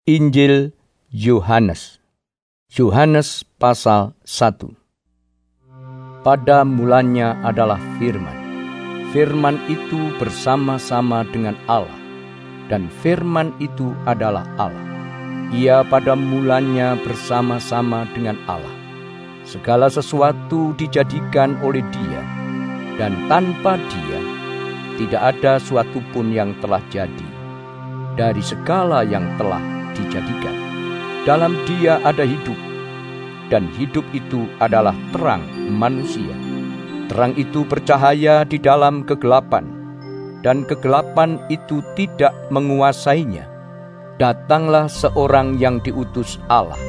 Injil Yohanes. Yohanes pasal 1. Pada mulanya adalah Firman. Firman itu bersama-sama dengan Allah, dan Firman itu adalah Allah. Ia pada mulanya bersama-sama dengan Allah. Segala sesuatu dijadikan oleh Dia, dan tanpa Dia tidak ada suatu pun yang telah jadi dari segala yang telah dijadikan. Dalam Dia ada hidup, dan hidup itu adalah terang manusia. Terang itu bercahaya di dalam kegelapan, dan kegelapan itu tidak menguasainya. Datanglah seorang yang diutus Allah,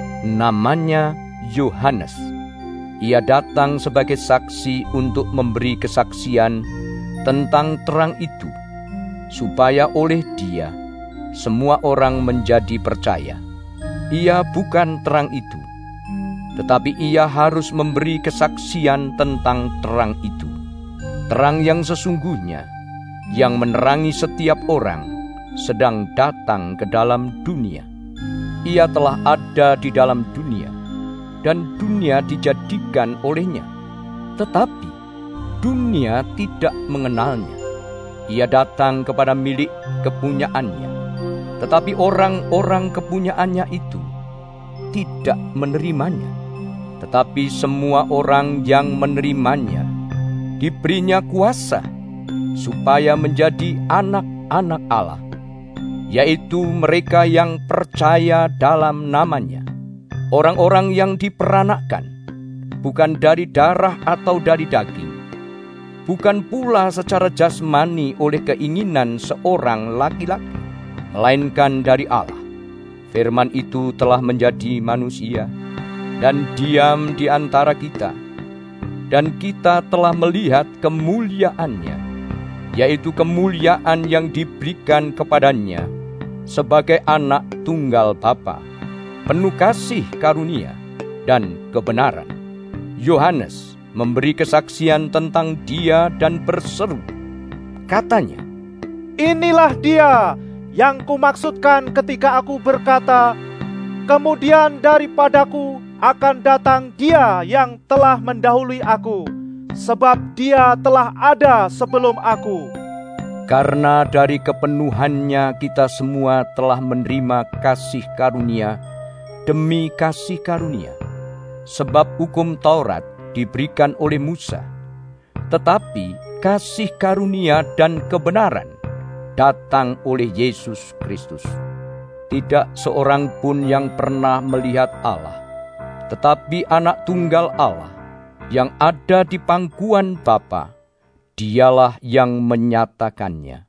namanya Yohanes. Ia datang sebagai saksi untuk memberi kesaksian tentang terang itu, supaya oleh Dia semua orang menjadi percaya. Ia bukan terang itu, tetapi ia harus memberi kesaksian tentang terang itu. Terang yang sesungguhnya, yang menerangi setiap orang, sedang datang ke dalam dunia. Ia telah ada di dalam dunia, dan dunia dijadikan olehnya, tetapi dunia tidak mengenalnya. Ia datang kepada milik kepunyaannya, tetapi orang-orang kepunyaannya itu tidak menerimanya. Tetapi semua orang yang menerimanya diberinya kuasa supaya menjadi anak-anak Allah, yaitu mereka yang percaya dalam namanya. Orang-orang yang diperanakkan bukan dari darah atau dari daging, bukan pula secara jasmani oleh keinginan seorang laki-laki, melainkan dari Allah. Firman itu telah menjadi manusia dan diam di antara kita, dan kita telah melihat kemuliaannya, yaitu kemuliaan yang diberikan kepadanya sebagai anak tunggal Bapa, penuh kasih karunia dan kebenaran. Yohanes memberi kesaksian tentang Dia dan berseru, katanya, "Inilah Dia yang kumaksudkan ketika aku berkata, kemudian daripadaku akan datang Dia yang telah mendahului aku, sebab Dia telah ada sebelum aku." Karena dari kepenuhannya kita semua telah menerima kasih karunia demi kasih karunia. Sebab hukum Taurat diberikan oleh Musa, tetapi kasih karunia dan kebenaran datang oleh Yesus Kristus. Tidak seorang pun yang pernah melihat Allah, tetapi anak tunggal Allah yang ada di pangkuan Bapa, Dialah yang menyatakannya.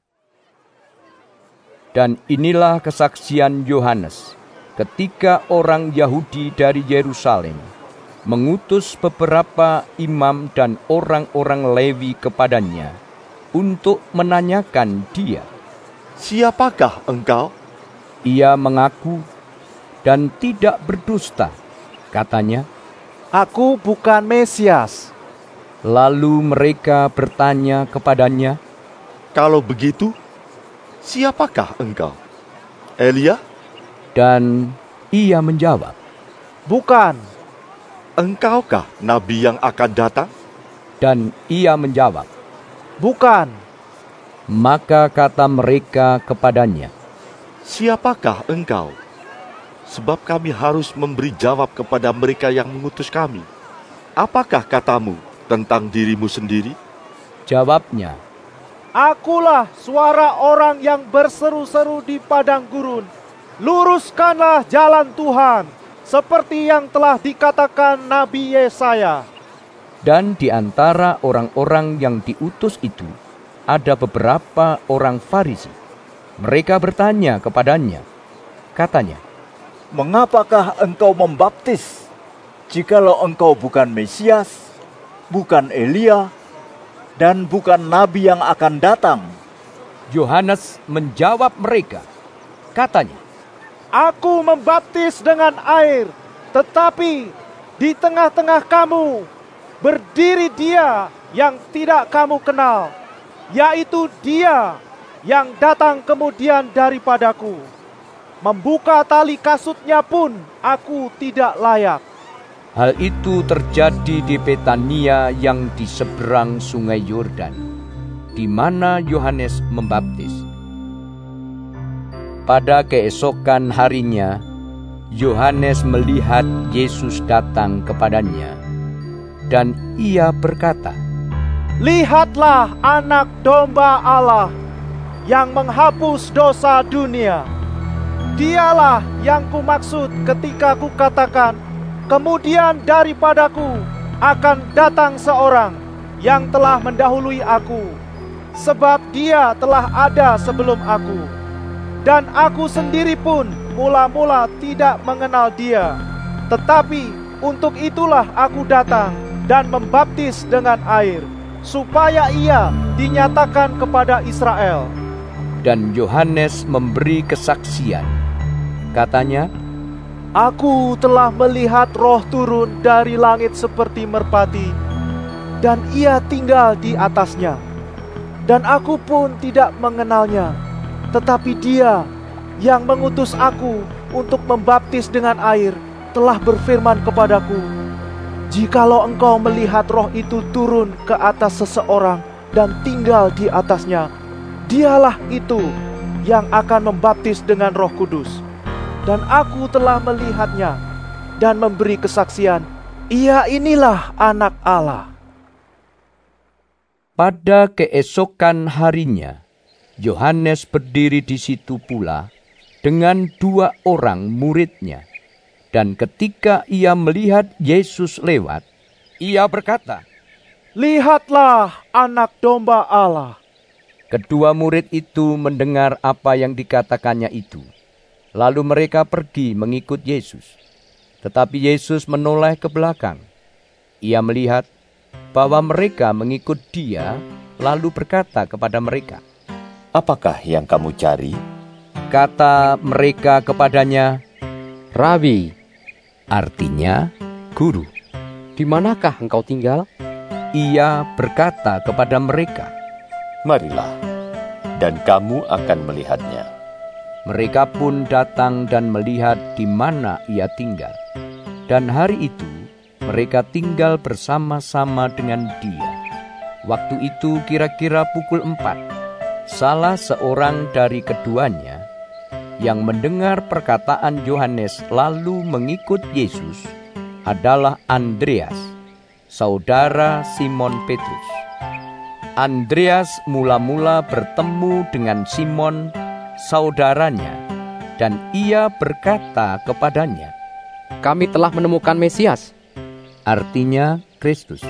Dan inilah kesaksian Yohanes ketika orang Yahudi dari Yerusalem mengutus beberapa imam dan orang-orang Lewi kepadanya untuk menanyakan dia, "Siapakah engkau?" Ia mengaku dan tidak berdusta. Katanya, "Aku bukan Mesias." Lalu mereka bertanya kepadanya, "Kalau begitu, siapakah engkau? Elia?" Dan ia menjawab, "Bukan." "Engkaukah nabi yang akan datang?" Dan ia menjawab, "Bukan." Maka kata mereka kepadanya, "Siapakah engkau? Sebab kami harus memberi jawab kepada mereka yang mengutus kami. Apakah katamu tentang dirimu sendiri?" Jawabnya, "Akulah suara orang yang berseru-seru di padang gurun, luruskanlah jalan Tuhan, seperti yang telah dikatakan Nabi Yesaya." Dan di antara orang-orang yang diutus itu ada beberapa orang Farisi. Mereka bertanya kepadanya, katanya, "Mengapakah engkau membaptis, jikalau engkau bukan Mesias, bukan Elia, dan bukan nabi yang akan datang?" Yohanes menjawab mereka, katanya, "Aku membaptis dengan air, tetapi di tengah-tengah kamu berdiri Dia yang tidak kamu kenal, yaitu Dia yang datang kemudian daripadaku. membuka tali kasutnya pun aku tidak layak. Hal itu terjadi di Betania yang di seberang sungai Yordan, di mana Yohanes membaptis. Pada keesokan harinya, Yohanes melihat Yesus datang kepadanya, dan ia berkata, "Lihatlah Anak Domba Allah yang menghapus dosa dunia. Dialah yang kumaksud ketika kukatakan, kemudian daripadaku akan datang seorang yang telah mendahului aku, sebab dia telah ada sebelum aku. Dan aku sendiri pun mula-mula tidak mengenal dia. Tetapi untuk itulah aku datang dan membaptis dengan air, supaya ia dinyatakan kepada Israel." Dan Yohanes memberi kesaksian. Katanya, "Aku telah melihat Roh turun dari langit seperti merpati, dan ia tinggal di atasnya. Dan aku pun tidak mengenalnya, tetapi dia yang mengutus aku untuk membaptis dengan air telah berfirman kepadaku, jikalau engkau melihat Roh itu turun ke atas seseorang dan tinggal di atasnya, dialah itu yang akan membaptis dengan Roh Kudus. Dan aku telah melihatnya dan memberi kesaksian, ia inilah Anak Allah." pada keesokan harinya, Yohanes berdiri di situ pula dengan 2 orang muridnya. Dan ketika ia melihat Yesus lewat, ia berkata, "Lihatlah Anak Domba Allah." Kedua murid itu mendengar apa yang dikatakannya itu. Lalu mereka pergi mengikut Yesus. Tetapi Yesus menoleh ke belakang. Ia melihat bahwa mereka mengikut dia, lalu berkata kepada mereka, "Apakah yang kamu cari?" Kata mereka kepadanya, "Rabi," artinya guru. "di manakah engkau tinggal?" Ia berkata kepada mereka, "Marilah, dan kamu akan melihatnya." Mereka pun datang dan melihat di mana ia tinggal. Dan hari itu mereka tinggal bersama-sama dengan dia. Waktu itu kira-kira pukul 4. Salah seorang dari keduanya yang mendengar perkataan Yohanes lalu mengikut Yesus adalah Andreas, saudara Simon Petrus. Andreas mula-mula bertemu dengan Simon, saudaranya, dan ia berkata kepadanya, "Kami telah menemukan Mesias," artinya Kristus.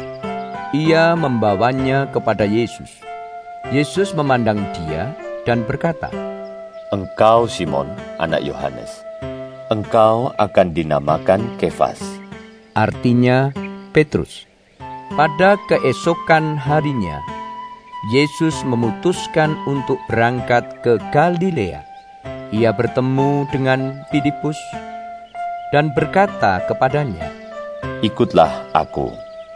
Ia membawanya kepada Yesus. Yesus memandang dia dan berkata, "Engkau Simon, anak Yohanes. Engkau akan dinamakan Kefas." artinya Petrus. Pada keesokan harinya, Yesus memutuskan untuk berangkat ke Galilea. Ia bertemu dengan Filipus dan berkata kepadanya, "Ikutlah aku."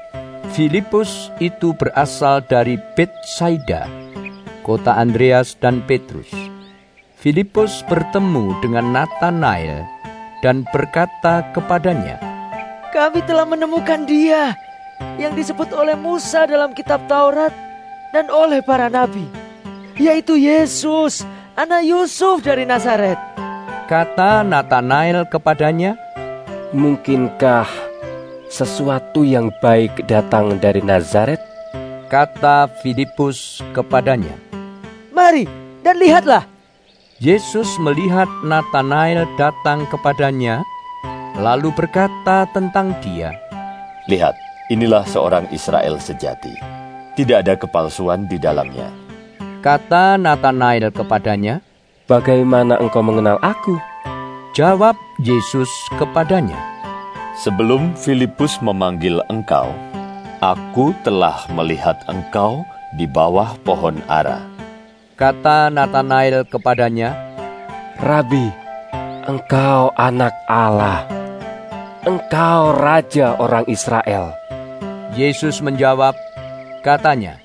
Filipus itu berasal dari Betsaida, kota Andreas dan Petrus. Filipus bertemu dengan Natanael dan berkata kepadanya, "Kami telah menemukan Dia yang disebut oleh Musa dalam kitab Taurat dan oleh para nabi, yaitu Yesus, anak Yusuf dari Nazaret." Kata Natanael kepadanya, "Mungkinkah sesuatu yang baik datang dari Nazaret?" Kata Filipus kepadanya, "Mari dan lihatlah." Yesus melihat Natanael datang kepadanya, lalu berkata tentang dia, "Lihat, inilah seorang Israel sejati. Tidak ada kepalsuan di dalamnya." Kata Natanael kepadanya, "Bagaimana engkau mengenal aku?" Jawab Yesus kepadanya, "Sebelum Filipus memanggil engkau, aku telah melihat engkau di bawah pohon ara." Kata Natanael kepadanya, "Rabi, engkau anak Allah. Engkau raja orang Israel." Yesus menjawab, katanya,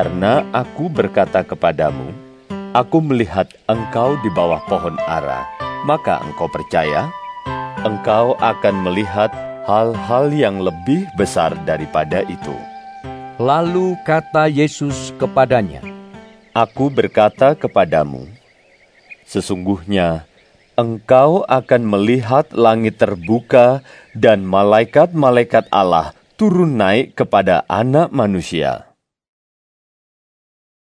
"Karena aku berkata kepadamu, aku melihat engkau di bawah pohon ara, maka engkau percaya, engkau akan melihat hal-hal yang lebih besar daripada itu." Lalu kata Yesus kepadanya, Aku berkata kepadamu, sesungguhnya engkau akan melihat langit terbuka dan malaikat-malaikat Allah turun naik kepada Anak Manusia.